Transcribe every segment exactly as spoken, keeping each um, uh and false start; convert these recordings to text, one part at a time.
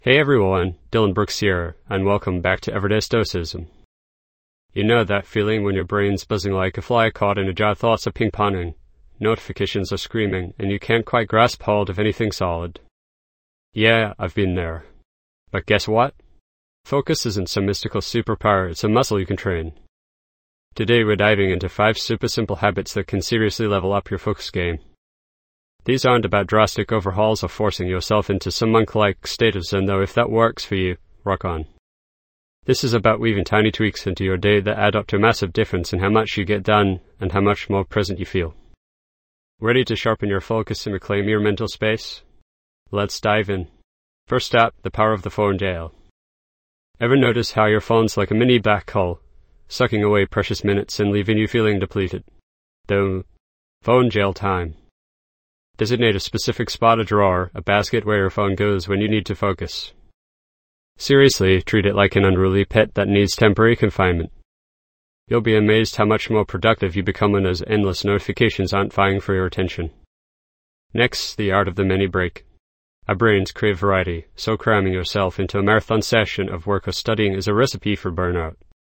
Hey everyone, Dylan Brooks here, and welcome back to Everyday Stoicism. You know that feeling when your brain's buzzing like a fly caught in a jar, thoughts are ping-ponging, notifications are screaming, and you can't quite grasp hold of anything solid. Yeah, I've been there. But guess what? Focus isn't some mystical superpower, it's a muscle you can train. Today we're diving into five super simple habits that can seriously level up your focus game. These aren't about drastic overhauls or forcing yourself into some monk-like state of zen, though if that works for you, rock on. This is about weaving tiny tweaks into your day that add up to a massive difference in how much you get done and how much more present you feel. Ready to sharpen your focus and reclaim your mental space? Let's dive in. First up, the power of the phone jail. Ever notice how your phone's like a mini black hole, sucking away precious minutes and leaving you feeling depleted? Though, phone jail time. Designate a specific spot, a drawer, a basket where your phone goes when you need to focus. Seriously, treat it like an unruly pet that needs temporary confinement. You'll be amazed how much more productive you become when those endless notifications aren't vying for your attention. Next, the art of the mini break. Our brains crave variety, so cramming yourself into a marathon session of work or studying is a recipe for burnout.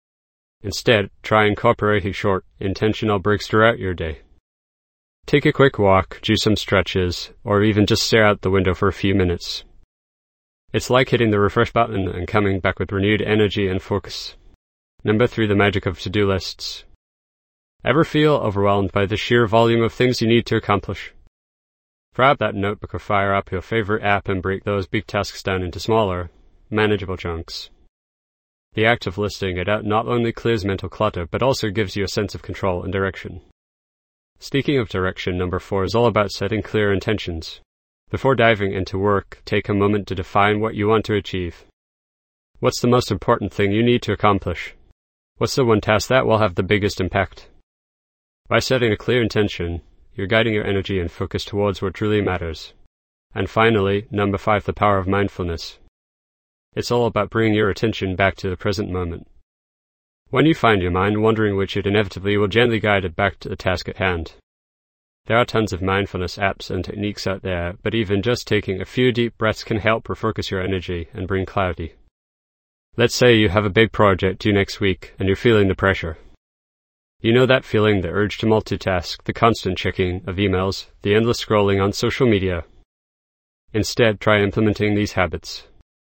Instead, try incorporating short, intentional breaks throughout your day. Take a quick walk, do some stretches, or even just stare out the window for a few minutes. It's like hitting the refresh button and coming back with renewed energy and focus. Number three, the magic of to-do lists. Ever feel overwhelmed by the sheer volume of things you need to accomplish? Grab that notebook or fire up your favorite app and break those big tasks down into smaller, manageable chunks. The act of listing it out not only clears mental clutter, but also gives you a sense of control and direction. Speaking of direction, number four is all about setting clear intentions. Before diving into work, take a moment to define what you want to achieve. What's the most important thing you need to accomplish? What's the one task that will have the biggest impact? By setting a clear intention, you're guiding your energy and focus towards what truly matters. And finally, number five, the power of mindfulness. It's all about bringing your attention back to the present moment. When you find your mind wandering, which it inevitably will, gently guide it back to the task at hand. There are tons of mindfulness apps and techniques out there, but even just taking a few deep breaths can help refocus your energy and bring clarity. Let's say you have a big project due next week and you're feeling the pressure. You know that feeling, the urge to multitask, the constant checking of emails, the endless scrolling on social media. Instead, try implementing these habits.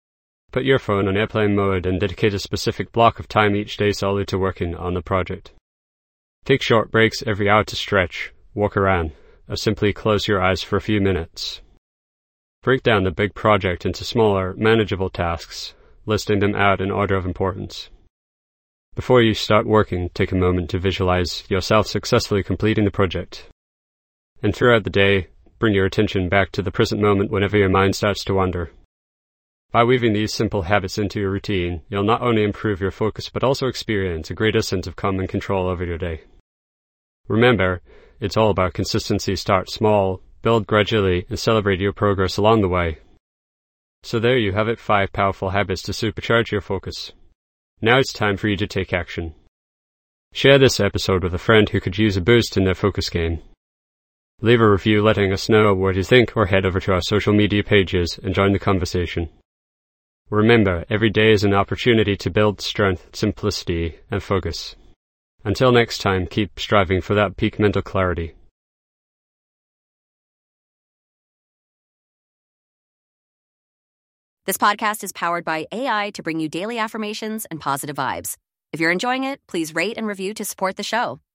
Put your phone on airplane mode and dedicate a specific block of time each day solely to working on the project. Take short breaks every hour to stretch, walk around, or simply close your eyes for a few minutes. Break down the big project into smaller, manageable tasks, listing them out in order of importance. Before you start working, take a moment to visualize yourself successfully completing the project. And throughout the day, bring your attention back to the present moment whenever your mind starts to wander. By weaving these simple habits into your routine, you'll not only improve your focus but also experience a greater sense of calm and control over your day. Remember, it's all about consistency. Start small, build gradually, and celebrate your progress along the way. So there you have it, five powerful habits to supercharge your focus. Now it's time for you to take action. Share this episode with a friend who could use a boost in their focus game. Leave a review letting us know what you think, or head over to our social media pages and join the conversation. Remember, every day is an opportunity to build strength, simplicity, and focus. Until next time, keep striving for that peak mental clarity. This podcast is powered by A I to bring you daily affirmations and positive vibes. If you're enjoying it, please rate and review to support the show.